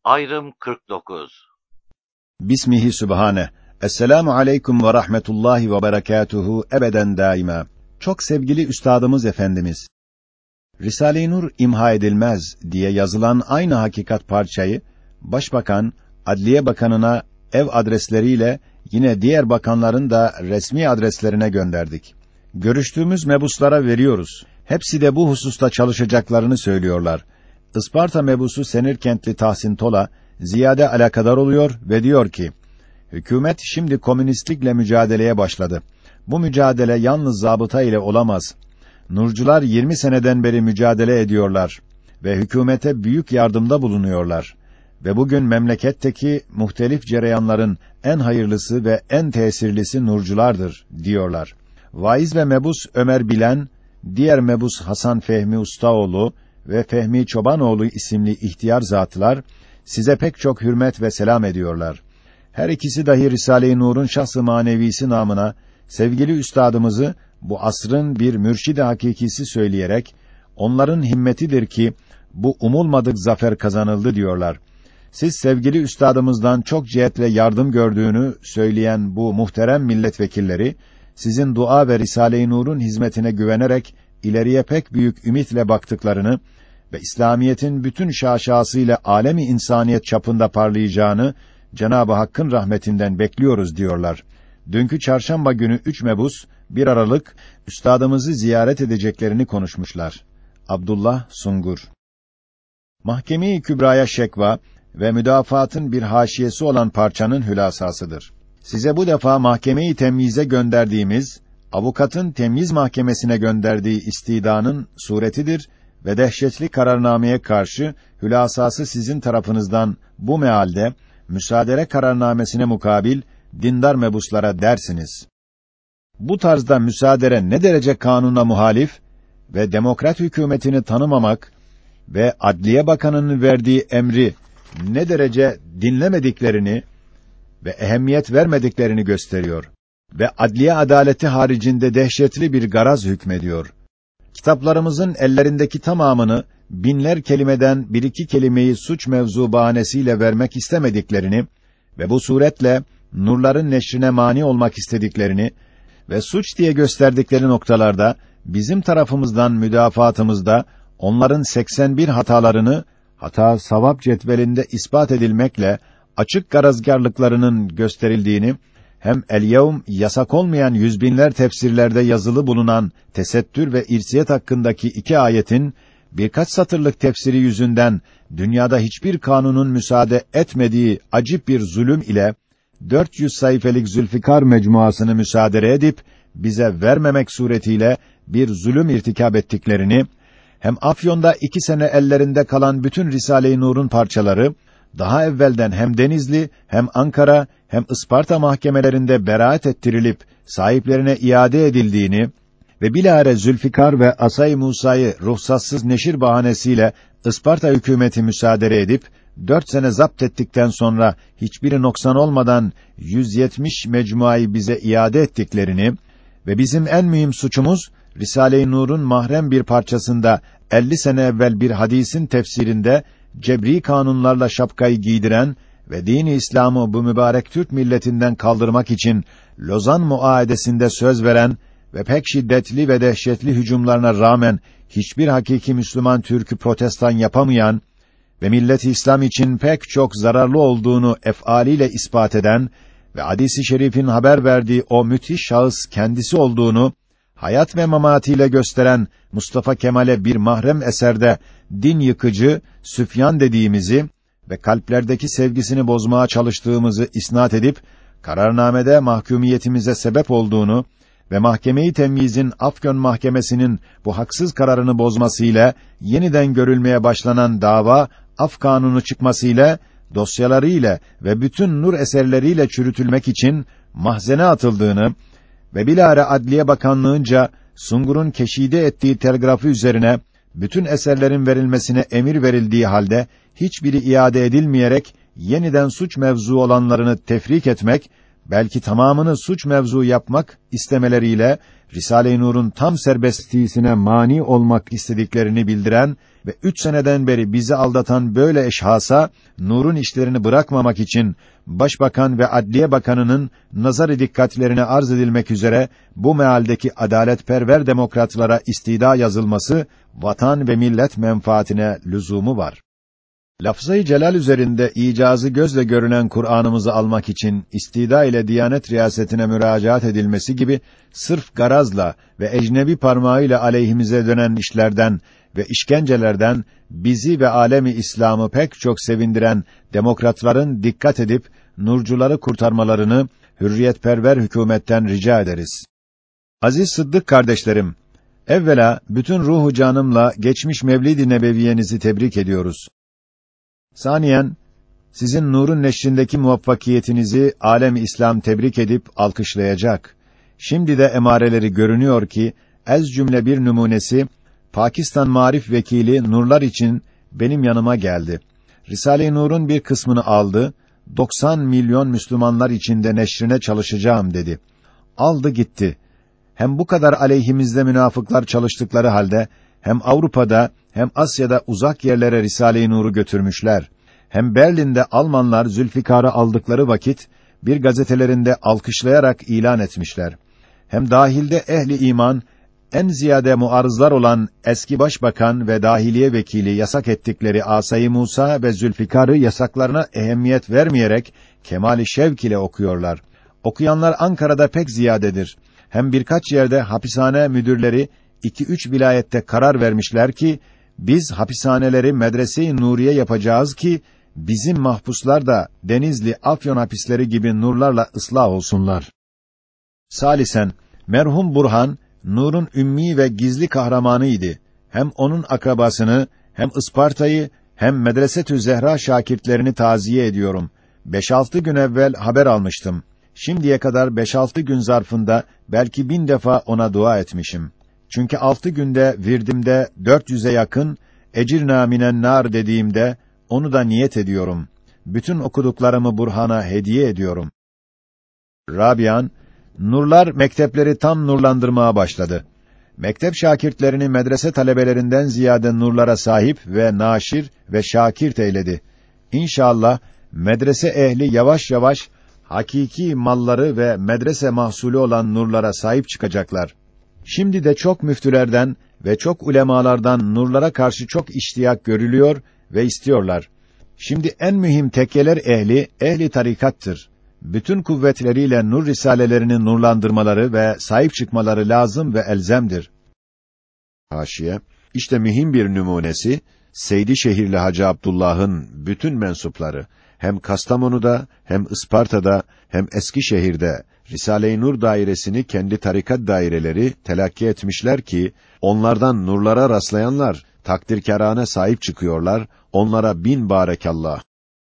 Ayrım 49. Bismihi Sübhane. Esselamu aleyküm ve rahmetullahi ve berekatuhu ebeden daima. Çok sevgili üstadımız Efendimiz, Risale-i Nur imha edilmez diye yazılan aynı hakikat parçayı, Başbakan, Adliye Bakanı'na ev adresleriyle yine diğer bakanların da resmi adreslerine gönderdik. Görüştüğümüz mebuslara veriyoruz. Hepsi de bu hususta çalışacaklarını söylüyorlar. Isparta mebusu Senirkentli Tahsin Tola, ziyade alakadar oluyor ve diyor ki, hükümet şimdi komünistlikle mücadeleye başladı. Bu mücadele yalnız zabıta ile olamaz. Nurcular 20 seneden beri mücadele ediyorlar ve hükümete büyük yardımda bulunuyorlar. Ve bugün memleketteki muhtelif cereyanların en hayırlısı ve en tesirlisi nurculardır, diyorlar. Vaiz ve mebus Ömer Bilen, diğer mebus Hasan Fehmi Ustaoğlu ve Fehmi Çobanoğlu isimli ihtiyar zatlar, size pek çok hürmet ve selam ediyorlar. Her ikisi dahi Risale-i Nur'un şahs-ı manevisi namına, sevgili üstadımızı, bu asrın bir mürşid-i hakikisi söyleyerek, onların himmetidir ki, bu umulmadık zafer kazanıldı diyorlar. Siz sevgili üstadımızdan çok cihetle yardım gördüğünü söyleyen bu muhterem milletvekilleri, sizin dua ve Risale-i Nur'un hizmetine güvenerek, ileriye pek büyük ümitle baktıklarını ve İslamiyetin bütün şaşasıyla alemi insaniyet çapında parlayacağını Cenab-ı Hakk'ın rahmetinden bekliyoruz diyorlar. Dünkü çarşamba günü 3 Mebus 1 Aralık üstadımızı ziyaret edeceklerini konuşmuşlar. Abdullah Sungur. Mahkeme-i Kübra'ya şekva ve müdafaatın bir haşiyesi olan parçanın hülasasıdır. Size bu defa mahkeme-i temyize gönderdiğimiz, avukatın temyiz mahkemesine gönderdiği istidanın suretidir ve dehşetli kararnameye karşı hülasası sizin tarafınızdan bu mealde müsaadere kararnamesine mukabil dindar mebuslara dersiniz. Bu tarzda müsaadere ne derece kanuna muhalif ve demokrat hükümetini tanımamak ve Adliye Bakanı'nın verdiği emri ne derece dinlemediklerini ve ehemmiyet vermediklerini gösteriyor ve adliye adaleti haricinde dehşetli bir garaz hükmediyor. Kitaplarımızın ellerindeki tamamını binler kelimeden bir iki kelimeyi suç mevzu bahanesiyle vermek istemediklerini ve bu suretle nurların neşrine mani olmak istediklerini ve suç diye gösterdikleri noktalarda bizim tarafımızdan müdafaatımızda onların 81 hatalarını hata savap cetvelinde ispat edilmekle açık garazgârlıklarının gösterildiğini hem el-yevm yasak olmayan yüzbinler tefsirlerde yazılı bulunan tesettür ve irsiyet hakkındaki 2 ayetin birkaç satırlık tefsiri yüzünden dünyada hiçbir kanunun müsaade etmediği acip bir zulüm ile 400 sayfelik Zülfikar mecmuasını müsaade edip bize vermemek suretiyle bir zulüm irtikab ettiklerini, hem Afyon'da 2 sene ellerinde kalan bütün Risale-i Nur'un parçaları daha evvelden hem Denizli, hem Ankara, hem Isparta mahkemelerinde beraat ettirilip sahiplerine iade edildiğini ve bilahare Zülfikar ve Asay-ı Musa'yı ruhsatsız neşir bahanesiyle Isparta hükümeti müsaade edip 4 sene zapt ettikten sonra hiçbiri noksan olmadan 170 mecmuayı bize iade ettiklerini ve bizim en mühim suçumuz Risale-i Nur'un mahrem bir parçasında 50 sene evvel bir hadisin tefsirinde cebri kanunlarla şapkayı giydiren ve din-i İslam'ı bu mübarek Türk milletinden kaldırmak için Lozan Muahedesi'nde söz veren ve pek şiddetli ve dehşetli hücumlarına rağmen hiçbir hakiki Müslüman Türk'ü protestan yapamayan ve millet-i İslam için pek çok zararlı olduğunu ef'aliyle ispat eden ve hadis-i şerifin haber verdiği o müthiş şahıs kendisi olduğunu hayat ve mamatiyle gösteren Mustafa Kemal'e bir mahrem eserde din yıkıcı, Süfyan dediğimizi ve kalplerdeki sevgisini bozmaya çalıştığımızı isnat edip, kararnamede mahkumiyetimize sebep olduğunu ve mahkeme-i temyizin Afyon Mahkemesi'nin bu haksız kararını bozmasıyla yeniden görülmeye başlanan dava, af kanunu çıkmasıyla, dosyalarıyla ve bütün nur eserleriyle çürütülmek için mahzene atıldığını ve bilahare Adliye Bakanlığınca Sungur'un keşide ettiği telgrafı üzerine bütün eserlerin verilmesine emir verildiği halde hiçbiri iade edilmeyerek yeniden suç mevzu olanlarını tefrik etmek belki tamamını suç mevzu yapmak istemeleriyle Risale-i Nur'un tam serbestliğine mani olmak istediklerini bildiren ve 3 seneden beri bizi aldatan böyle eşhasa Nur'un işlerini bırakmamak için Başbakan ve Adliye Bakanı'nın nazar-ı dikkatlerine arz edilmek üzere bu mealdeki adaletperver demokratlara istida yazılması vatan ve millet menfaatine lüzumu var. Lafzı-i celal üzerinde icazı gözle görünen Kur'an'ımızı almak için istida ile Diyanet Riyasetine müracaat edilmesi gibi sırf garazla ve ecnebi parmağıyla aleyhimize dönen işlerden ve işkencelerden bizi ve alemi İslam'ı pek çok sevindiren demokratların dikkat edip nurcuları kurtarmalarını hürriyetperver hükümetten rica ederiz. Aziz Sıddık kardeşlerim, evvela bütün ruhu canımla geçmiş Mevlid-i Nebeviyenizi tebrik ediyoruz. Saniyen, sizin nurun neşrindeki muvaffakiyetinizi alem-i İslam tebrik edip alkışlayacak. Şimdi de emareleri görünüyor ki ez cümle bir numunesi Pakistan Maarif Vekili Nurlar için benim yanıma geldi. Risale-i Nur'un bir kısmını aldı. 90 milyon Müslümanlar içinde neşrine çalışacağım dedi. Aldı gitti. Hem bu kadar aleyhimizde münafıklar çalıştıkları halde hem Avrupa'da hem Asya'da uzak yerlere Risale-i Nur'u götürmüşler. Hem Berlin'de Almanlar Zülfikar'ı aldıkları vakit bir gazetelerinde alkışlayarak ilan etmişler. Hem dahilde ehli iman en ziyade muarızlar olan eski başbakan ve dahiliye vekili yasak ettikleri Asay-ı Musa ve Zülfikar'ı yasaklarına ehemmiyet vermeyerek kemâl-i şevk ile okuyorlar. Okuyanlar Ankara'da pek ziyadedir. Hem birkaç yerde hapishane müdürleri 2-3 vilayette karar vermişler ki biz hapishaneleri medrese-i nuriye yapacağız ki bizim mahpuslar da Denizli, Afyon hapisleri gibi nurlarla ıslah olsunlar. Salisen, merhum Burhan Nur'un ümmi ve gizli kahramanıydı. Hem onun akrabasını, hem Isparta'yı, hem Medresetü Zehra şakirtlerini taziye ediyorum. 5-6 gün evvel haber almıştım. Şimdiye kadar 5-6 gün zarfında belki 1000 defa ona dua etmişim. Çünkü 6 günde virdimde 400'e yakın ecirnâ minen nâr dediğimde onu da niyet ediyorum. Bütün okuduklarımı Burhan'a hediye ediyorum. Rabian, nurlar mektepleri tam nurlandırmaya başladı. Mektep şakirtlerini medrese talebelerinden ziyade nurlara sahip ve naşir ve şakirt eyledi. İnşallah medrese ehli yavaş yavaş hakiki malları ve medrese mahsulü olan nurlara sahip çıkacaklar. Şimdi de çok müftülerden ve çok ulemalardan nurlara karşı çok iştiyak görülüyor ve istiyorlar. Şimdi en mühim tekkeler ehli tarikattır. Bütün kuvvetleriyle nur risalelerini nurlandırmaları ve sahip çıkmaları lazım ve elzemdir. Haşiye, işte mühim bir numunesi, Seydişehirli Hacı Abdullah'ın bütün mensupları, hem Kastamonu'da, hem Isparta'da, hem Eskişehir'de, Risale-i Nur dairesini kendi tarikat daireleri telakki etmişler ki, onlardan nurlara rastlayanlar, takdirkârâne sahip çıkıyorlar, onlara bin bârekallah.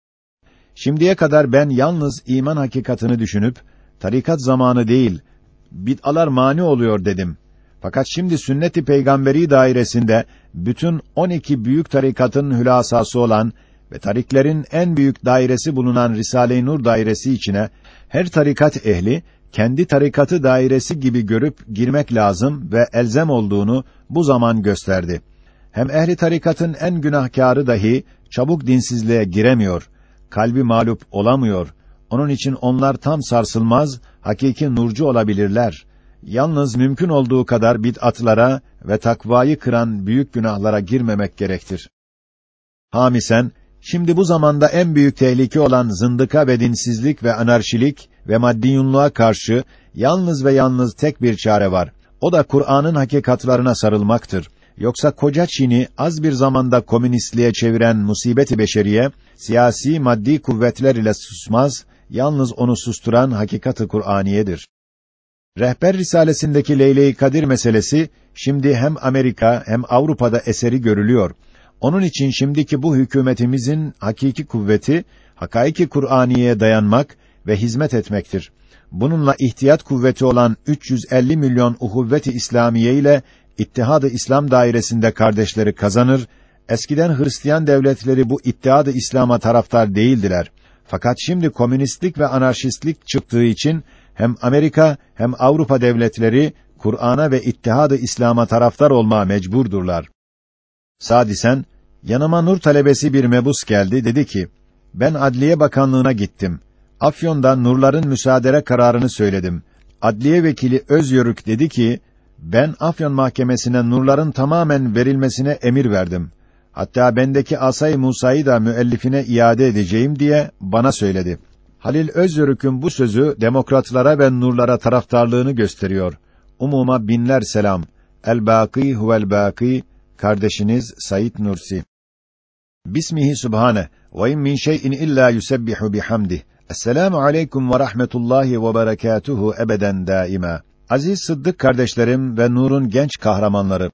Şimdiye kadar ben yalnız iman hakikatını düşünüp, tarikat zamanı değil, bid'alar mani oluyor dedim. Fakat şimdi sünnet-i peygamberi dairesinde, bütün 12 büyük tarikatın hülasası olan ve tariklerin en büyük dairesi bulunan Risale-i Nur dairesi içine, her tarikat ehli, kendi tarikatı dairesi gibi görüp girmek lazım ve elzem olduğunu bu zaman gösterdi. Hem ehli tarikatın en günahkârı dahi, çabuk dinsizliğe giremiyor, kalbi mağlup olamıyor. Onun için onlar tam sarsılmaz, hakiki nurcu olabilirler. Yalnız mümkün olduğu kadar bid'atlara ve takvayı kıran büyük günahlara girmemek gerektir. Hamisen, şimdi bu zamanda en büyük tehlike olan zındıka ve dinsizlik ve anarşilik ve maddiyunluğa karşı yalnız ve yalnız tek bir çare var. O da Kur'an'ın hakikatlarına sarılmaktır. Yoksa koca Çin'i az bir zamanda komünistliğe çeviren musibet-i beşeriye, siyasi maddi kuvvetler ile susmaz, yalnız onu susturan hakikat-ı Kur'aniyedir. Rehber Risalesindeki Leyle-i Kadir meselesi, şimdi hem Amerika hem Avrupa'da eseri görülüyor. Onun için şimdiki bu hükümetimizin hakiki kuvveti, hakaiki Kur'aniye'ye dayanmak ve hizmet etmektir. Bununla ihtiyat kuvveti olan 350 milyon uhuvvet-i İslamiye ile İttihad-ı İslam dairesinde kardeşleri kazanır. Eskiden Hristiyan devletleri bu İttihad-ı İslam'a taraftar değildiler. Fakat şimdi komünistlik ve anarşistlik çıktığı için hem Amerika hem Avrupa devletleri Kur'an'a ve İttihad-ı İslam'a taraftar olmaya mecburdurlar. Sadisen, yanıma nur talebesi bir mebus geldi, dedi ki, ben Adliye Bakanlığı'na gittim. Afyon'da nurların müsaade kararını söyledim. Adliye vekili Özyörük dedi ki, ben Afyon Mahkemesi'ne nurların tamamen verilmesine emir verdim. Hatta bendeki Asay Musa'yı da müellifine iade edeceğim diye bana söyledi. Halil Özyörük'ün bu sözü demokratlara ve nurlara taraftarlığını gösteriyor. Umuma binler selam. El-Bâkî huvel-Bâkî, kardeşiniz Said Nursi. Bismihi Sübhane ve in min şey'in illa yusebbihu bihamdih. Esselamu aleyküm ve rahmetullahi ve berekatuhu ebeden daima. Aziz Sıddık kardeşlerim ve Nur'un genç kahramanları.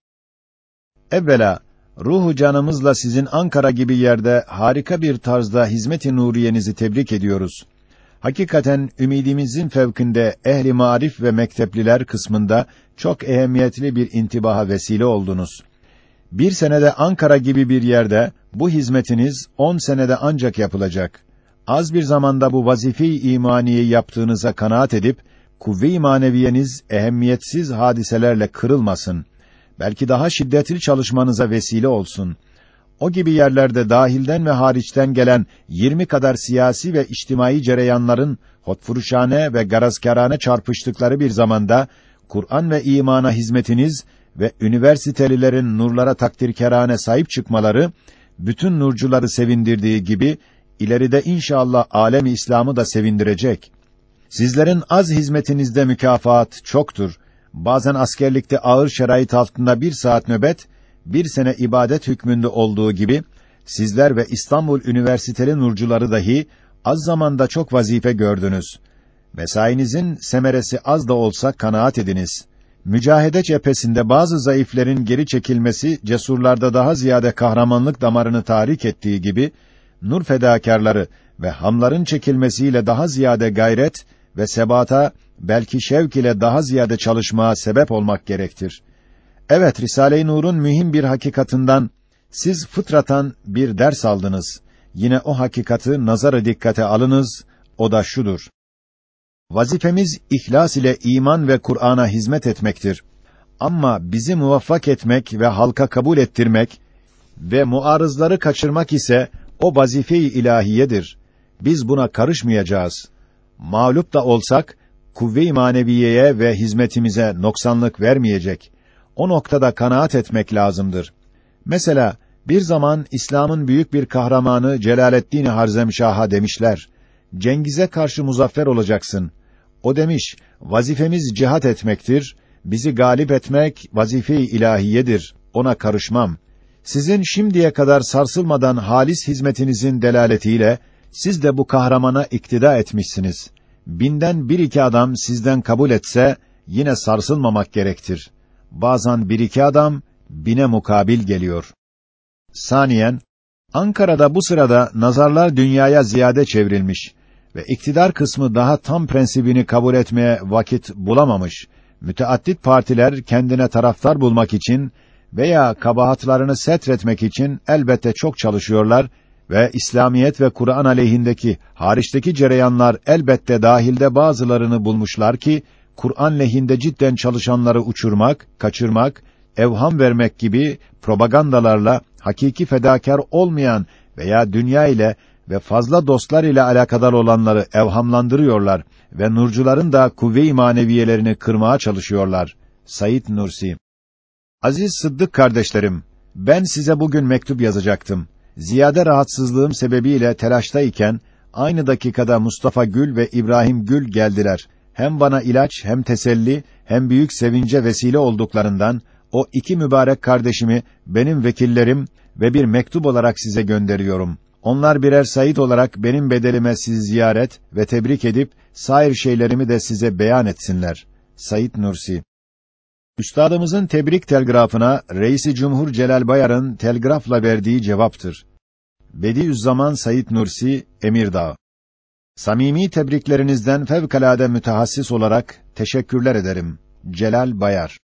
Evvela, ruhu canımızla sizin Ankara gibi yerde harika bir tarzda hizmet-i nuriyenizi tebrik ediyoruz. Hakikaten ümidimizin fevkinde ehli marif ve mektepliler kısmında çok ehemmiyetli bir intibaha vesile oldunuz. Bir senede Ankara gibi bir yerde bu hizmetiniz 10 senede ancak yapılacak. Az bir zamanda bu vazife-i imaniyeyi yaptığınıza kanaat edip kuvve-i maneviyeniz ehemmiyetsiz hadiselerle kırılmasın. Belki daha şiddetli çalışmanıza vesile olsun. O gibi yerlerde dahilden ve hariçten gelen 20 kadar siyasi ve içtimai cereyanların hotfuruşane ve garazkârane çarpıştıkları bir zamanda Kur'an ve imana hizmetiniz ve üniversitelilerin nurlara takdirkârane sahip çıkmaları bütün nurcuları sevindirdiği gibi ileride inşallah alem-i İslam'ı da sevindirecek. Sizlerin az hizmetinizde mükafat çoktur. Bazen askerlikte ağır şerait altında 1 saat nöbet, 1 sene ibadet hükmünde olduğu gibi, sizler ve İstanbul Üniversiteli nurcuları dahi az zamanda çok vazife gördünüz. Mesainizin semeresi az da olsa kanaat ediniz. Mücahede cephesinde bazı zayıflerin geri çekilmesi, cesurlarda daha ziyade kahramanlık damarını tahrik ettiği gibi, nur fedakârları ve hamların çekilmesiyle daha ziyade gayret ve sebata, belki şevk ile daha ziyade çalışmaya sebep olmak gerektir. Evet, Risale-i Nur'un mühim bir hakikatından siz fıtratan bir ders aldınız. Yine o hakikati nazara dikkate alınız, o da şudur. Vazifemiz ihlas ile iman ve Kur'an'a hizmet etmektir. Ama bizi muvaffak etmek ve halka kabul ettirmek ve muarızları kaçırmak ise o vazife-i ilahiyedir. Biz buna karışmayacağız. Mağlup da olsak, kuvve-i maneviyeye ve hizmetimize noksanlık vermeyecek. O noktada kanaat etmek lazımdır. Mesela, bir zaman İslam'ın büyük bir kahramanı Celaleddin Harzemşah'a demişler, Cengiz'e karşı muzaffer olacaksın. O demiş, vazifemiz cihat etmektir, bizi galip etmek vazife-i ilahiyedir, ona karışmam. Sizin şimdiye kadar sarsılmadan halis hizmetinizin delaletiyle, siz de bu kahramana iktida etmişsiniz. 1000'den 1-2 adam sizden kabul etse, yine sarsılmamak gerektir. Bazen 1-2 adam, 1000'e mukabil geliyor. Saniyen, Ankara'da bu sırada nazarlar dünyaya ziyade çevrilmiş ve iktidar kısmı daha tam prensibini kabul etmeye vakit bulamamış. Müteaddit partiler kendine taraftar bulmak için veya kabahatlarını setretmek için elbette çok çalışıyorlar ve İslamiyet ve Kur'an aleyhindeki hariçteki cereyanlar elbette dahilde bazılarını bulmuşlar ki Kur'an lehinde cidden çalışanları uçurmak, kaçırmak, evham vermek gibi propagandalarla hakiki fedakar olmayan veya dünya ile ve fazla dostlar ile alakadar olanları evhamlandırıyorlar ve nurcuların da kuvve-i maneviyelerini kırmaya çalışıyorlar. Said Nursi. Aziz Sıddık kardeşlerim, ben size bugün mektup yazacaktım. Ziyade rahatsızlığım sebebiyle telaştayken, aynı dakikada Mustafa Gül ve İbrahim Gül geldiler. Hem bana ilaç, hem teselli, hem büyük sevince vesile olduklarından, o 2 mübarek kardeşimi benim vekillerim ve bir mektup olarak size gönderiyorum. Onlar birer Said olarak benim bedelime sizi ziyaret ve tebrik edip, sair şeylerimi de size beyan etsinler. Said Nursi. Üstadımızın tebrik telgrafına, Reis-i Cumhur Celal Bayar'ın telgrafla verdiği cevaptır. Bediüzzaman Said Nursi, Emirdağ. Samimi tebriklerinizden fevkalade mütehassis olarak teşekkürler ederim. Celal Bayar.